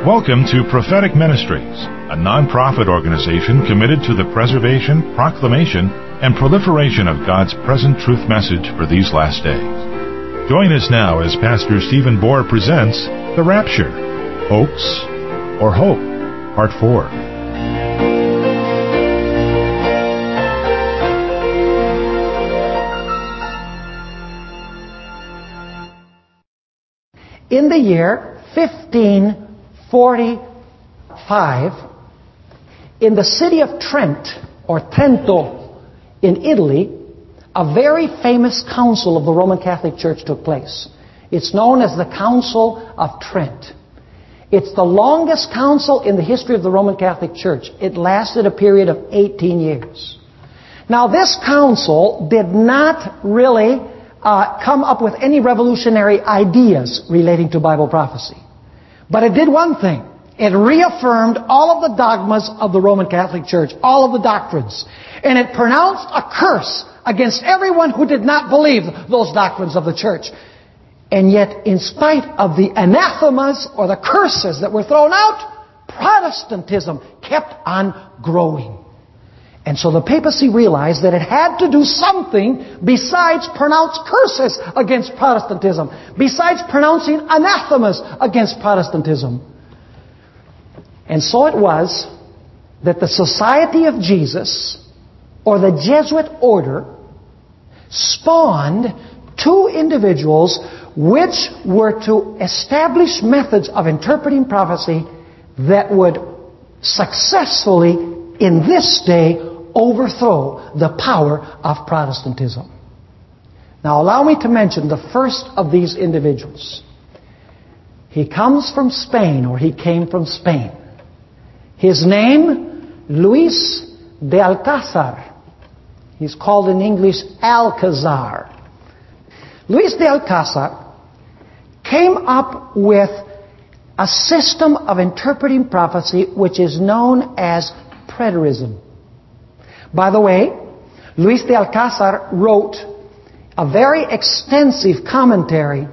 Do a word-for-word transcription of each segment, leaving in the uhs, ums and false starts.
Welcome to Prophetic Ministries, a non-profit organization committed to the preservation, proclamation, and proliferation of God's present truth message for these last days. Join us now as Pastor Stephen Bohr presents The Rapture, Hoax or Hope, Part four. In the year fifteen forty-five, in the city of Trent, or Trento, in Italy, a very famous council of the Roman Catholic Church took place. It's known as the Council of Trent. It's the longest council in the history of the Roman Catholic Church. It lasted a period of eighteen years. Now, this council did not really uh, come up with any revolutionary ideas relating to Bible prophecy. But it did one thing. It reaffirmed all of the dogmas of the Roman Catholic Church, all of the doctrines. And it pronounced a curse against everyone who did not believe those doctrines of the Church. And yet, in spite of the anathemas or the curses that were thrown out, Protestantism kept on growing. And so the papacy realized that it had to do something besides pronounce curses against Protestantism, besides pronouncing anathemas against Protestantism. And so it was that the Society of Jesus, or the Jesuit order, spawned two individuals which were to establish methods of interpreting prophecy that would successfully, in this day, overthrow the power of Protestantism. Now allow me to mention the first of these individuals. He comes from Spain, or he came from Spain. His name, Luis de Alcázar. He's called in English Alcazar. Luis de Alcázar came up with a system of interpreting prophecy which is known as preterism. By the way, Luis de Alcázar wrote a very extensive commentary,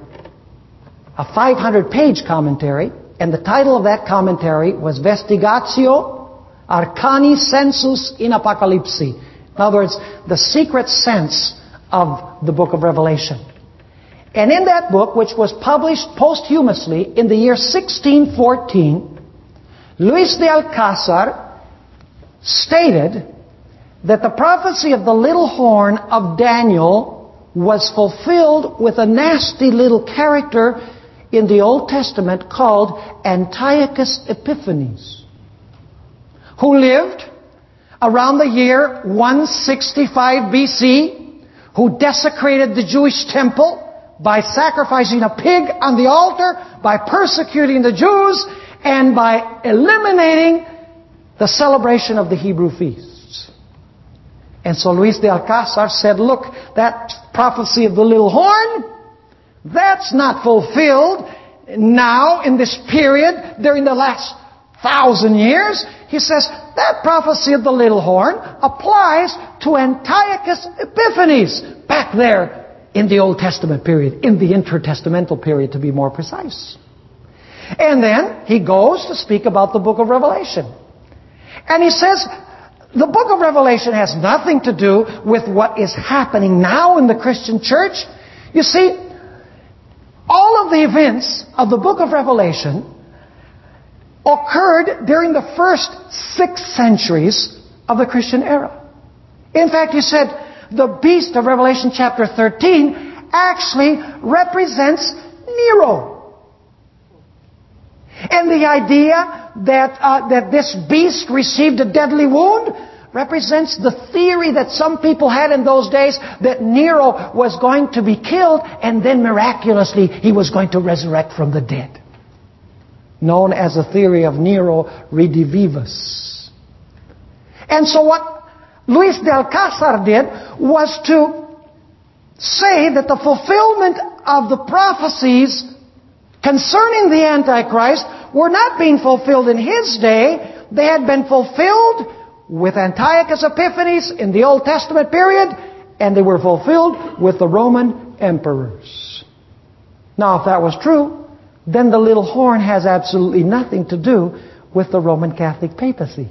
a five hundred page commentary, and the title of that commentary was Vestigatio Arcani Sensus in Apocalypsi. In other words, the secret sense of the book of Revelation. And in that book, which was published posthumously in the year sixteen fourteen, Luis de Alcázar stated that the prophecy of the little horn of Daniel was fulfilled with a nasty little character in the Old Testament called Antiochus Epiphanes, who lived around the year one sixty-five B C, who desecrated the Jewish temple by sacrificing a pig on the altar, by persecuting the Jews, and by eliminating the celebration of the Hebrew feasts. And so Luis de Alcázar said, look, that prophecy of the little horn, that's not fulfilled now in this period during the last thousand years. He says, that prophecy of the little horn applies to Antiochus Epiphanes back there in the Old Testament period, in the intertestamental period to be more precise. And then he goes to speak about the book of Revelation. And he says, the book of Revelation has nothing to do with what is happening now in the Christian church. You see, all of the events of the book of Revelation occurred during the first six centuries of the Christian era. In fact, he said the beast of Revelation chapter thirteen actually represents Nero. And the idea that uh, that this beast received a deadly wound represents the theory that some people had in those days that Nero was going to be killed and then miraculously he was going to resurrect from the dead. Known as the theory of Nero redivivus. And so what Luis de Alcázar did was to say that the fulfillment of the prophecies concerning the Antichrist were not being fulfilled in his day. They had been fulfilled with Antiochus Epiphanes in the Old Testament period, and they were fulfilled with the Roman emperors. Now, if that was true, then the little horn has absolutely nothing to do with the Roman Catholic papacy.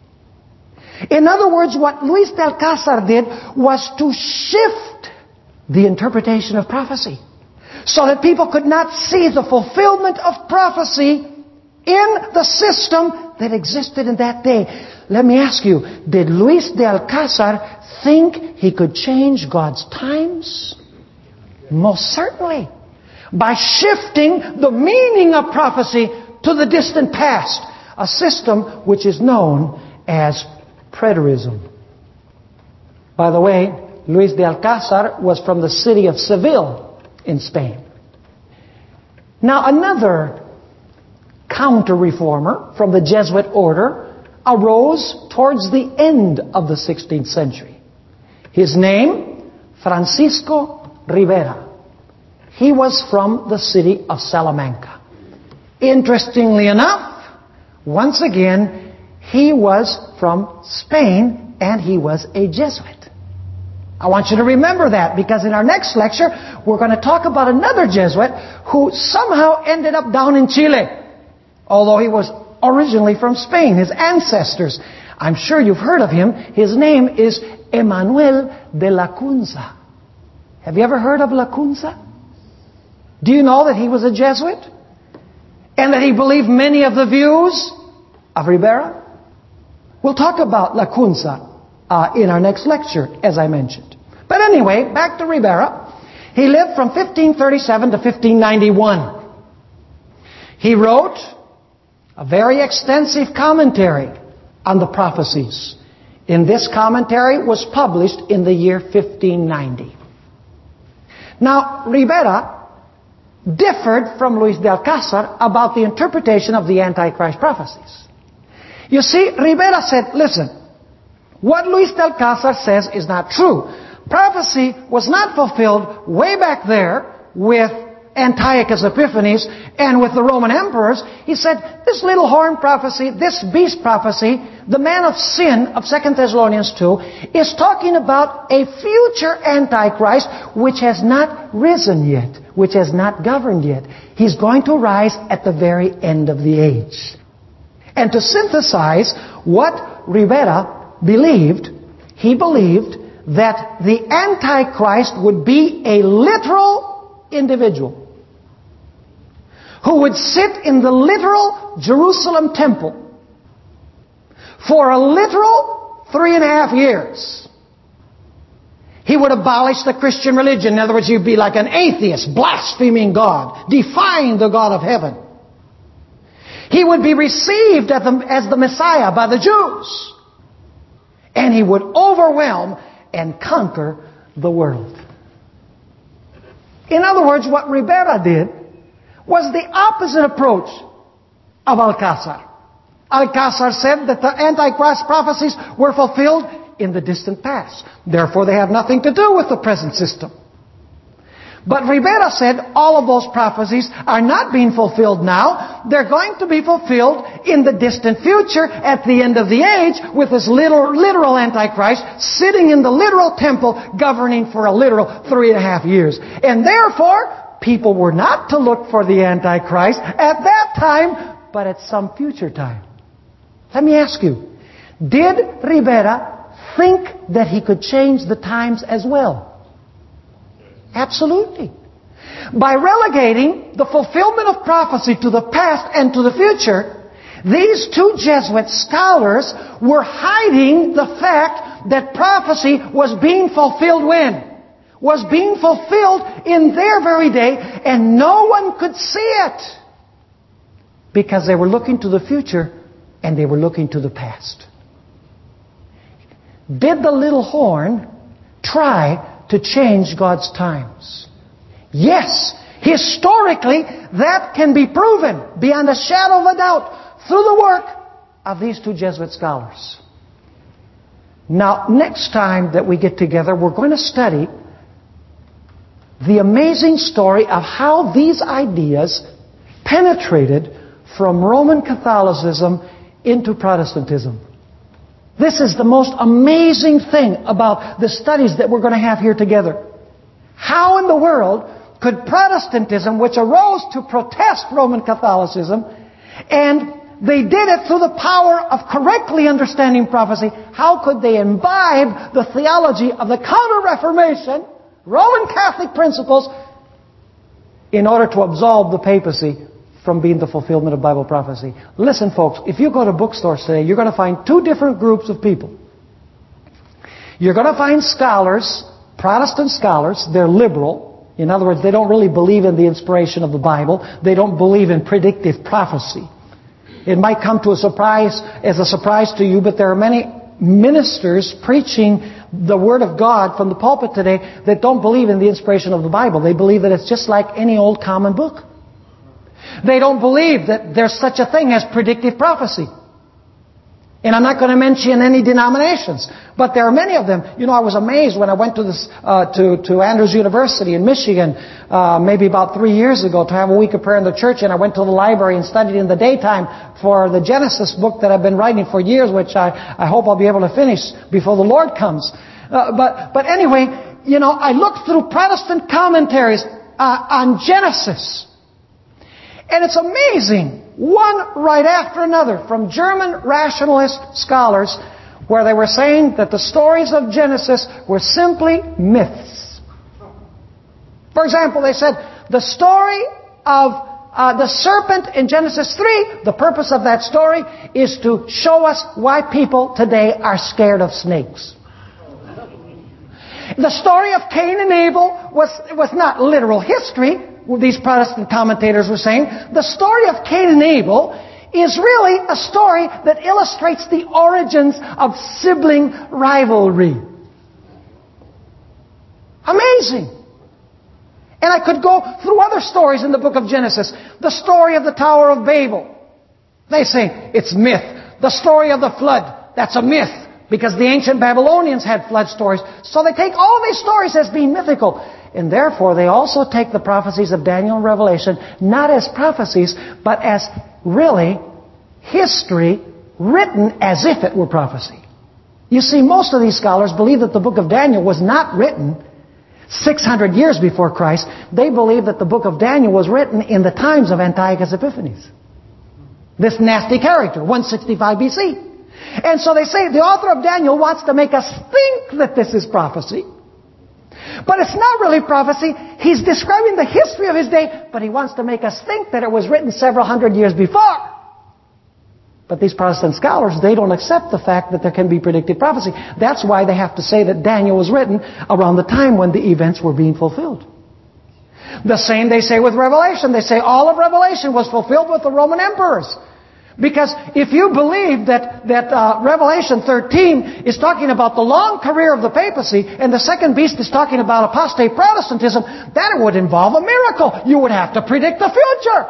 In other words, what Luis de Alcázar did was to shift the interpretation of prophecy so that people could not see the fulfillment of prophecy in the system that existed in that day. Let me ask you, did Luis de Alcázar think he could change God's times? Most certainly. By shifting the meaning of prophecy to the distant past, a system which is known as preterism. By the way, Luis de Alcázar was from the city of Seville in Spain. Now another counter-reformer from the Jesuit order arose towards the end of the sixteenth century. His name, Francisco Ribera. He was from the city of Salamanca. Interestingly enough, once again, he was from Spain and he was a Jesuit. I want you to remember that because in our next lecture, we're going to talk about another Jesuit who somehow ended up down in Chile, although he was originally from Spain, his ancestors. I'm sure you've heard of him. His name is Emmanuel de Lacunza. Have you ever heard of Lacunza? Do you know that he was a Jesuit? And that he believed many of the views of Ribera? We'll talk about Lacunza uh, in our next lecture, as I mentioned. But anyway, back to Ribera. He lived from fifteen thirty-seven to fifteen ninety-one. He wrote a very extensive commentary on the prophecies. And this commentary was published in the year fifteen ninety. Now, Ribera differed from Luis de Alcázar about the interpretation of the Antichrist prophecies. You see, Ribera said, listen, what Luis de Alcázar says is not true. Prophecy was not fulfilled way back there with Antiochus Epiphanes and with the Roman emperors. He said, this little horn prophecy, this beast prophecy, the man of sin of Second Thessalonians two, is talking about a future Antichrist which has not risen yet, which has not governed yet. He's going to rise at the very end of the age. And to synthesize what Ribera believed, he believed that the Antichrist would be a literal individual who would sit in the literal Jerusalem temple for a literal three and a half years. He would abolish the Christian religion. In other words, he'd be like an atheist, blaspheming God, defying the God of heaven. He would be received as the, as the Messiah by the Jews. And he would overwhelm and conquer the world. In other words, what Ribera did was the opposite approach of Alcázar. Alcázar said that the Antichrist prophecies were fulfilled in the distant past. Therefore, they have nothing to do with the present system. But Ribera said all of those prophecies are not being fulfilled now. They're going to be fulfilled in the distant future at the end of the age with this literal, literal Antichrist sitting in the literal temple governing for a literal three and a half years. And therefore, people were not to look for the Antichrist at that time, but at some future time. Let me ask you, did Ribera think that he could change the times as well? Absolutely. By relegating the fulfillment of prophecy to the past and to the future, these two Jesuit scholars were hiding the fact that prophecy was being fulfilled when? Was being fulfilled in their very day, and no one could see it. Because they were looking to the future and they were looking to the past. Did the little horn try to change God's times? Yes, historically that can be proven beyond a shadow of a doubt through the work of these two Jesuit scholars. Now, next time that we get together, we're going to study the amazing story of how these ideas penetrated from Roman Catholicism into Protestantism. This is the most amazing thing about the studies that we're going to have here together. How in the world could Protestantism, which arose to protest Roman Catholicism, and they did it through the power of correctly understanding prophecy, how could they imbibe the theology of the Counter-Reformation, Roman Catholic principles, in order to absolve the papacy from being the fulfillment of Bible prophecy? Listen, folks, if you go to bookstores today, you're going to find two different groups of people. You're going to find scholars, Protestant scholars, they're liberal. In other words, they don't really believe in the inspiration of the Bible. They don't believe in predictive prophecy. It might come to a surprise, as a surprise to you, but there are many ministers preaching the Word of God from the pulpit today that don't believe in the inspiration of the Bible. They believe that it's just like any old common book. They don't believe that there's such a thing as predictive prophecy. And I'm not going to mention any denominations, but there are many of them. You know, I was amazed when I went to this uh, to to Andrews University in Michigan, uh, maybe about three years ago, to have a week of prayer in the church, and I went to the library and studied in the daytime for the Genesis book that I've been writing for years, which I I hope I'll be able to finish before the Lord comes. Uh, but but anyway, you know, I looked through Protestant commentaries uh, on Genesis, and it's amazing. One right after another from German rationalist scholars, where they were saying that the stories of Genesis were simply myths. For example, they said the story of uh, the serpent in Genesis three, the purpose of that story is to show us why people today are scared of snakes. The story of Cain and Abel was, was not literal history. These Protestant commentators were saying, the story of Cain and Abel is really a story that illustrates the origins of sibling rivalry. Amazing. And I could go through other stories in the book of Genesis. The story of the Tower of Babel. They say it's myth. The story of the flood, that's a myth, because the ancient Babylonians had flood stories. So they take all of these stories as being mythical. And therefore, they also take the prophecies of Daniel and Revelation not as prophecies, but as really history written as if it were prophecy. You see, most of these scholars believe that the book of Daniel was not written six hundred years before Christ. They believe that the book of Daniel was written in the times of Antiochus Epiphanes. This nasty character, one sixty-five B C. And so they say the author of Daniel wants to make us think that this is prophecy. But it's not really prophecy. He's describing the history of his day, but he wants to make us think that it was written several hundred years before. But these Protestant scholars, they don't accept the fact that there can be predictive prophecy. That's why they have to say that Daniel was written around the time when the events were being fulfilled. The same they say with Revelation. They say all of Revelation was fulfilled with the Roman emperors. Because if you believe that, that uh, Revelation thirteen is talking about the long career of the papacy and the second beast is talking about apostate Protestantism, then it would involve a miracle. You would have to predict the future.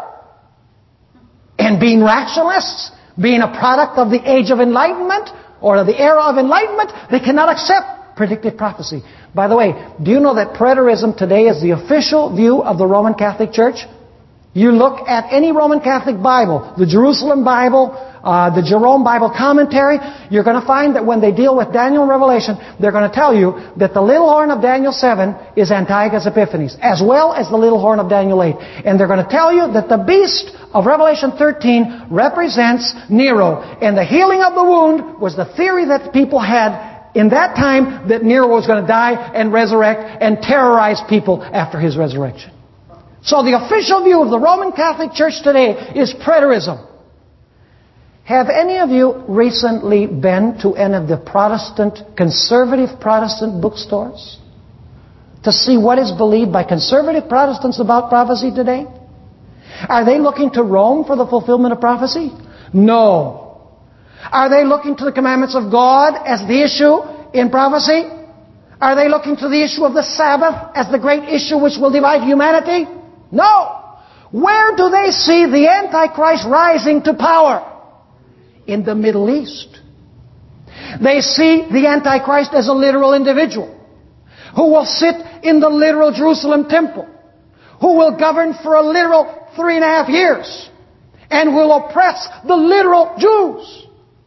And being rationalists, being a product of the age of enlightenment or the era of enlightenment, they cannot accept predictive prophecy. By the way, do you know that preterism today is the official view of the Roman Catholic Church? You look at any Roman Catholic Bible, the Jerusalem Bible, uh, the Jerome Bible Commentary, you're going to find that when they deal with Daniel and Revelation, they're going to tell you that the little horn of Daniel seven is Antiochus Epiphanes, as well as the little horn of Daniel eight. And they're going to tell you that the beast of Revelation thirteen represents Nero. And the healing of the wound was the theory that people had in that time, that Nero was going to die and resurrect and terrorize people after his resurrection. So the official view of the Roman Catholic Church today is preterism. Have any of you recently been to any of the Protestant, conservative Protestant bookstores to see what is believed by conservative Protestants about prophecy today? Are they looking to Rome for the fulfillment of prophecy? No. Are they looking to the commandments of God as the issue in prophecy? Are they looking to the issue of the Sabbath as the great issue which will divide humanity? No. Where do they see the Antichrist rising to power? In the Middle East. They see the Antichrist as a literal individual who will sit in the literal Jerusalem temple, who will govern for a literal three and a half years and will oppress the literal Jews.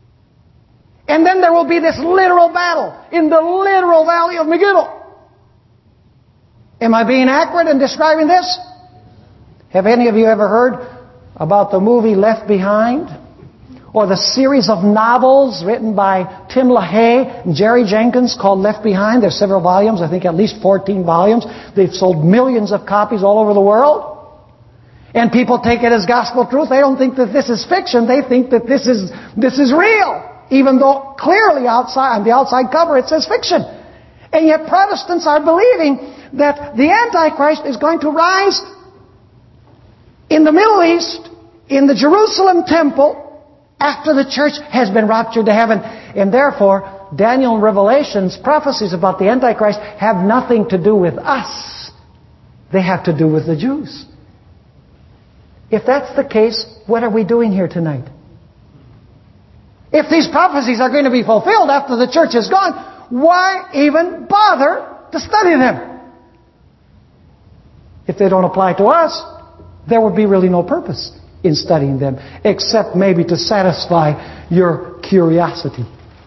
And then there will be this literal battle in the literal valley of Megiddo. Am I being accurate in describing this? Have any of you ever heard about the movie Left Behind? Or the series of novels written by Tim LaHaye and Jerry Jenkins called Left Behind? There's several volumes, I think at least fourteen volumes. They've sold millions of copies all over the world. And people take it as gospel truth. They don't think that this is fiction. They think that this is this is real. Even though clearly outside on the outside cover it says fiction. And yet Protestants are believing that the Antichrist is going to rise in the Middle East, in the Jerusalem temple, after the church has been raptured to heaven. And therefore, Daniel and Revelation's prophecies about the Antichrist have nothing to do with us. They have to do with the Jews. If that's the case, what are we doing here tonight? If these prophecies are going to be fulfilled after the church is gone, why even bother to study them? If they don't apply to us, there would be really no purpose in studying them, except maybe to satisfy your curiosity.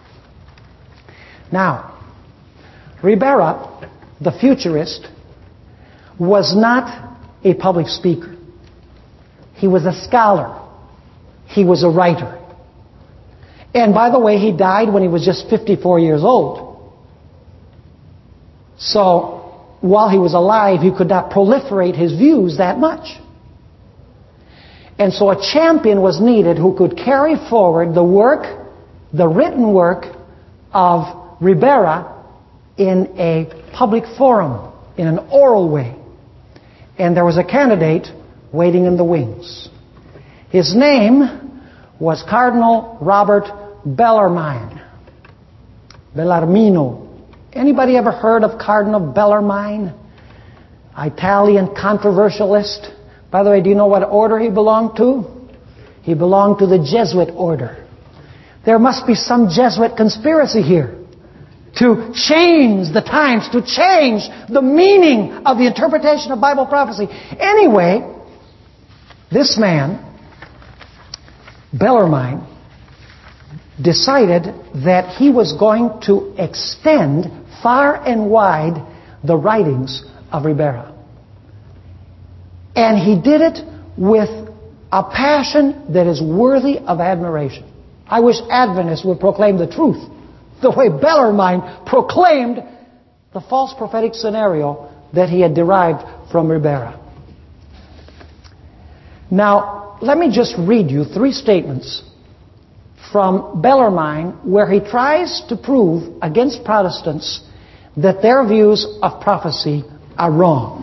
Now, Ribera, the futurist, was not a public speaker. He was a scholar. He was a writer. And by the way, he died when he was just fifty-four years old. So, while he was alive, he could not proliferate his views that much. And so a champion was needed who could carry forward the work, the written work of Ribera in a public forum, in an oral way. And there was a candidate waiting in the wings. His name was Cardinal Robert Bellarmine. Bellarmino. Anybody ever heard of Cardinal Bellarmine? Italian controversialist. By the way, do you know what order he belonged to? He belonged to the Jesuit order. There must be some Jesuit conspiracy here to change the times, to change the meaning of the interpretation of Bible prophecy. Anyway, this man, Bellarmine, decided that he was going to extend far and wide the writings of Ribera. And he did it with a passion that is worthy of admiration. I wish Adventists would proclaim the truth the way Bellarmine proclaimed the false prophetic scenario that he had derived from Ribera. Now, let me just read you three statements from Bellarmine where he tries to prove against Protestants that their views of prophecy are wrong.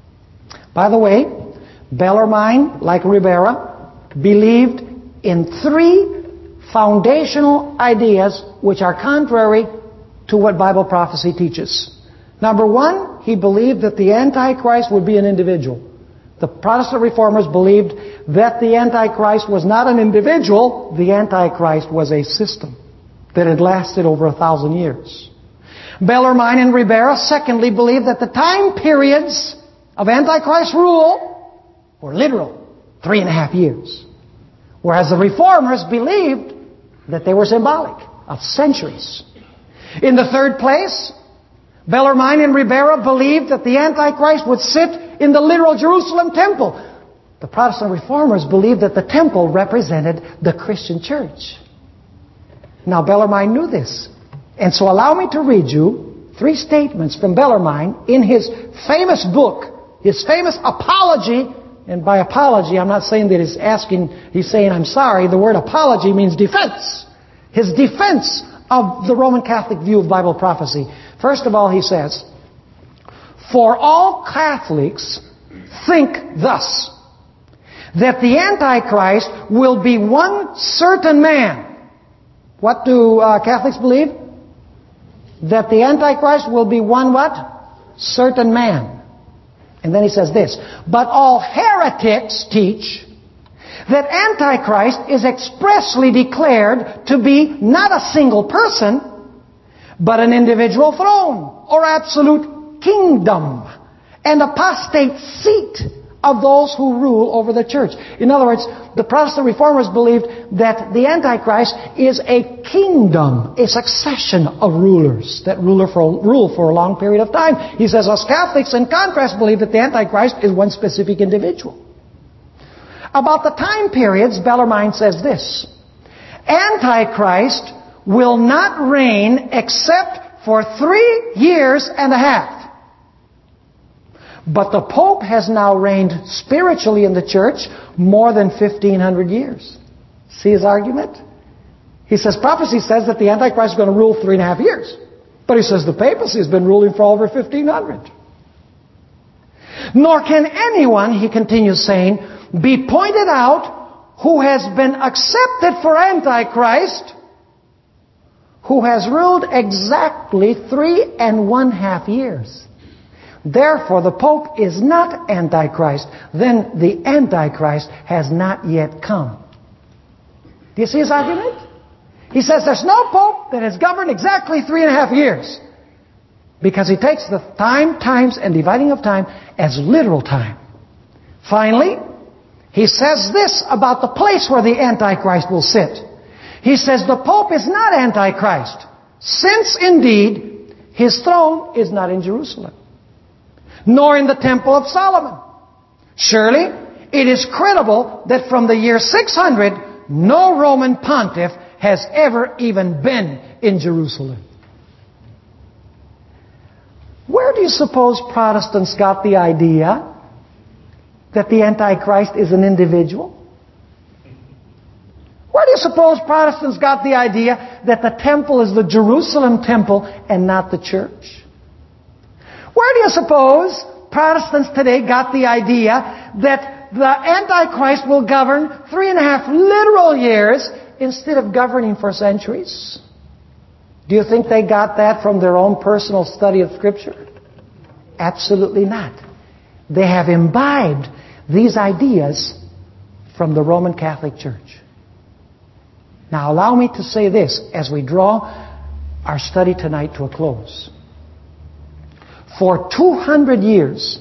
By the way, Bellarmine, like Ribera, believed in three foundational ideas which are contrary to what Bible prophecy teaches. Number one, he believed that the Antichrist would be an individual. The Protestant reformers believed that the Antichrist was not an individual, the Antichrist was a system that had lasted over a thousand years. Bellarmine and Ribera, secondly, believed that the time periods of Antichrist rule were literal, three and a half years. Whereas the reformers believed that they were symbolic, of centuries. In the third place, Bellarmine and Ribera believed that the Antichrist would sit in the literal Jerusalem temple. The Protestant reformers believed that the temple represented the Christian church. Now Bellarmine knew this. And so allow me to read you three statements from Bellarmine in his famous book, his famous apology. And by apology, I'm not saying that he's asking, he's saying, I'm sorry. The word apology means defense. His defense of the Roman Catholic view of Bible prophecy. First of all, he says, for all Catholics think thus, that the Antichrist will be one certain man. What do uh, Catholics believe? That the Antichrist will be one what? Certain man. And then he says this, but all heretics teach that Antichrist is expressly declared to be not a single person, but an individual throne or absolute kingdom, an apostate seat of those who rule over the church. In other words, the Protestant reformers believed that the Antichrist is a kingdom, a succession of rulers that rule for, rule for a long period of time. He says us Catholics, in contrast, believe that the Antichrist is one specific individual. About the time periods, Bellarmine says this: Antichrist will not reign except for three years and a half. But the Pope has now reigned spiritually in the church more than fifteen hundred years. See his argument? He says prophecy says that the Antichrist is going to rule three and a half years. But he says the papacy has been ruling for over fifteen hundred. Nor can anyone, he continues saying, be pointed out who has been accepted for Antichrist, who has ruled exactly three and one half years. Therefore, the Pope is not Antichrist. Then the Antichrist has not yet come. Do you see his argument? He says there's no Pope that has governed exactly three and a half years. Because he takes the time, times, and dividing of time as literal time. Finally, he says this about the place where the Antichrist will sit. He says the Pope is not Antichrist, since indeed his throne is not in Jerusalem, nor in the Temple of Solomon. Surely, it is credible that from the year six hundred, no Roman pontiff has ever even been in Jerusalem. Where do you suppose Protestants got the idea that the Antichrist is an individual? Where do you suppose Protestants got the idea that the temple is the Jerusalem temple and not the church? Where do you suppose Protestants today got the idea that the Antichrist will govern three and a half literal years instead of governing for centuries? Do you think they got that from their own personal study of Scripture? Absolutely not. They have imbibed these ideas from the Roman Catholic Church. Now allow me to say this as we draw our study tonight to a close. For two hundred years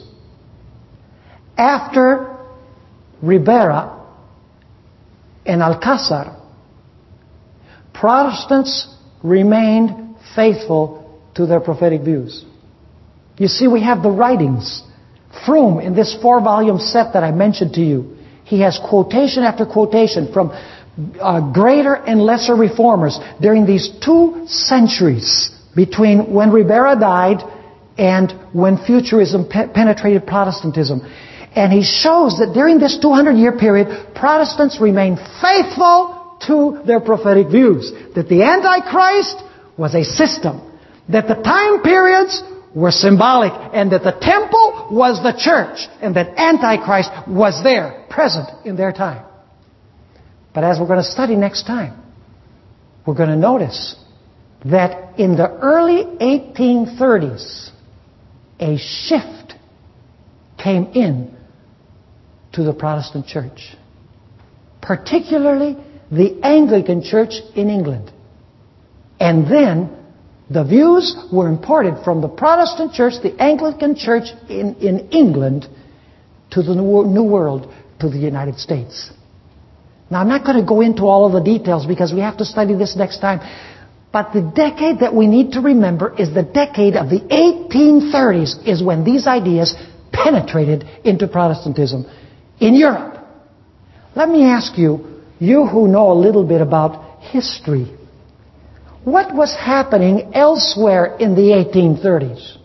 after Ribera and Alcázar, Protestants remained faithful to their prophetic views. You see, we have the writings. Froome, in this four-volume set that I mentioned to you, he has quotation after quotation from uh, greater and lesser reformers during these two centuries between when Ribera died and when Futurism pe- penetrated Protestantism. And he shows that during this two hundred year period, Protestants remained faithful to their prophetic views. That the Antichrist was a system. That the time periods were symbolic. And that the temple was the church. And that Antichrist was there, present in their time. But as we're going to study next time, we're going to notice that in the early eighteen thirties, a shift came in to the Protestant church, particularly the Anglican church in England. And then the views were imported from the Protestant church, the Anglican church in, in England, to the New World, to the United States. Now I'm not going to go into all of the details because we have to study this next time. But the decade that we need to remember is the decade of the eighteen thirties, is when these ideas penetrated into Protestantism in Europe. Let me ask you, you who know a little bit about history, what was happening elsewhere in the eighteen thirties?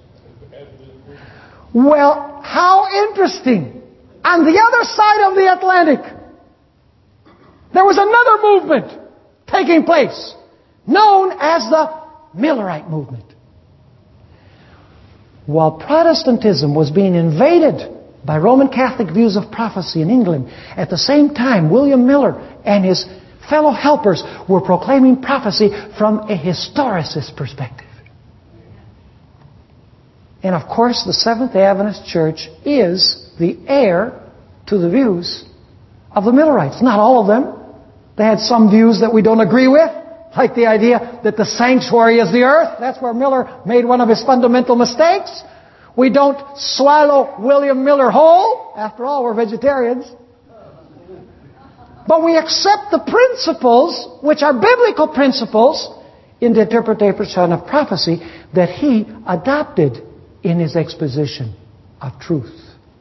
Well, how interesting. On the other side of the Atlantic, there was another movement taking place, known as the Millerite movement. While Protestantism was being invaded by Roman Catholic views of prophecy in England, at the same time, William Miller and his fellow helpers were proclaiming prophecy from a historicist perspective. And of course, the Seventh-day Adventist Church is the heir to the views of the Millerites. Not all of them. They had some views that we don't agree with, like the idea that the sanctuary is the earth. That's where Miller made one of his fundamental mistakes. We don't swallow William Miller whole. After all, we're vegetarians. But we accept the principles, which are biblical principles, in the interpretation of prophecy that he adopted in his exposition of truth.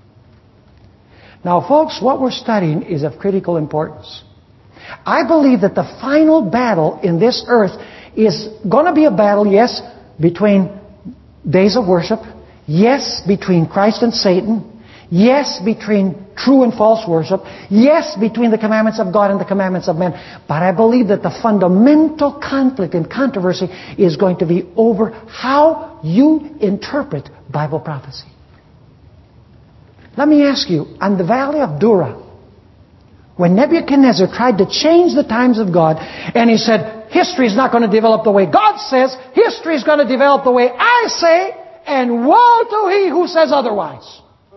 Now, folks, what we're studying is of critical importance. I believe that the final battle in this earth is going to be a battle, yes, between days of worship, yes, between Christ and Satan, yes, between true and false worship, yes, between the commandments of God and the commandments of men. But I believe that the fundamental conflict and controversy is going to be over how you interpret Bible prophecy. Let me ask you, on the Valley of Dura, when Nebuchadnezzar tried to change the times of God, and he said, history is not going to develop the way God says, history is going to develop the way I say, and woe to he who says otherwise.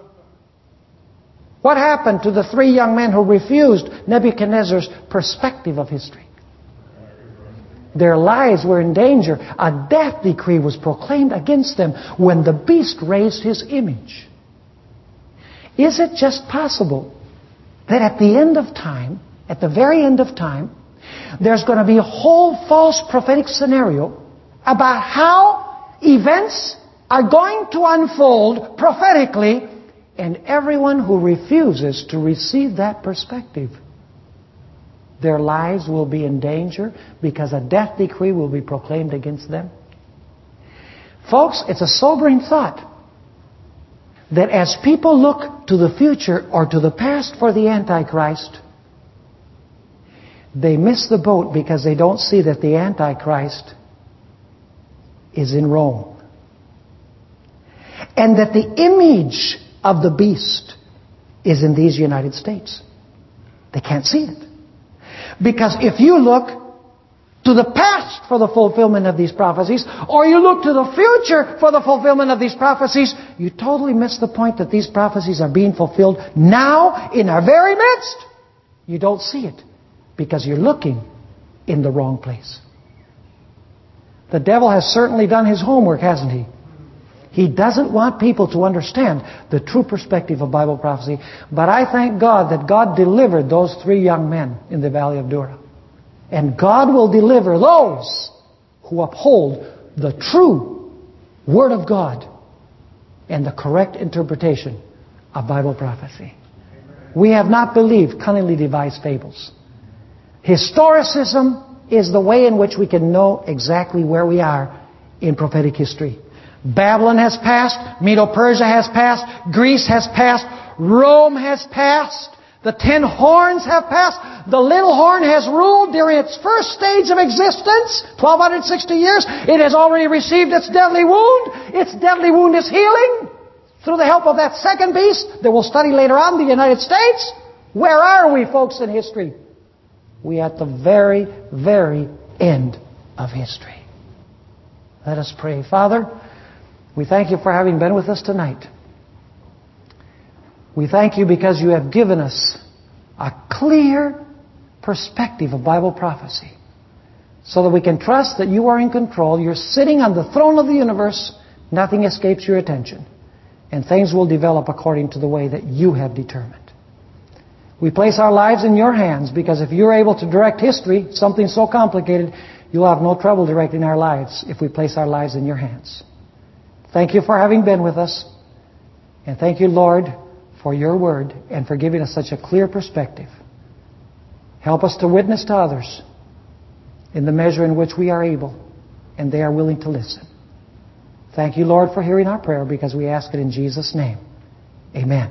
What happened to the three young men who refused Nebuchadnezzar's perspective of history? Their lives were in danger. A death decree was proclaimed against them when the beast raised his image. Is it just possible that at the end of time, at the very end of time, there's going to be a whole false prophetic scenario about how events are going to unfold prophetically, and everyone who refuses to receive that perspective, their lives will be in danger because a death decree will be proclaimed against them? Folks, it's a sobering thought that as people look to the future or to the past for the Antichrist, they miss the boat because they don't see that the Antichrist is in Rome. And that the image of the beast is in these United States. They can't see it. Because if you look to the past for the fulfillment of these prophecies, or you look to the future for the fulfillment of these prophecies, you totally miss the point that these prophecies are being fulfilled now in our very midst. You don't see it because you're looking in the wrong place. The devil has certainly done his homework, hasn't he? He doesn't want people to understand the true perspective of Bible prophecy. But I thank God that God delivered those three young men in the Valley of Dura. And God will deliver those who uphold the true Word of God and the correct interpretation of Bible prophecy. We have not believed cunningly devised fables. Historicism is the way in which we can know exactly where we are in prophetic history. Babylon has passed, Medo-Persia has passed, Greece has passed, Rome has passed, the ten horns have passed, the little horn has ruled during its first stage of existence, twelve sixty years. It has already received its deadly wound. Its deadly wound is healing through the help of that second beast that we'll study later on, the United States. Where are we, folks, in history? We are at the very, very end of history. Let us pray. Father, we thank you for having been with us tonight. We thank you because you have given us a clear perspective of Bible prophecy so that we can trust that you are in control. You're sitting on the throne of the universe. Nothing escapes your attention. And things will develop according to the way that you have determined. We place our lives in your hands because if you're able to direct history, something so complicated, you'll have no trouble directing our lives if we place our lives in your hands. Thank you for having been with us. And thank you, Lord, for your word and for giving us such a clear perspective. Help us to witness to others in the measure in which we are able and they are willing to listen. Thank you, Lord, for hearing our prayer because we ask it in Jesus' name. Amen.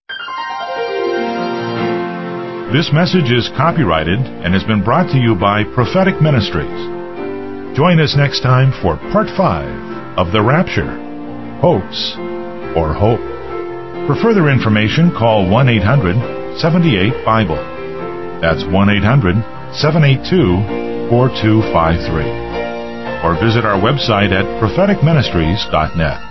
This message is copyrighted and has been brought to you by Prophetic Ministries. Join us next time for Part five of The Rapture, Hoax or Hope. For further information, call one eight hundred seven eight Bible. That's one eight hundred seven eight two four two five three. Or visit our website at prophetic ministries dot net.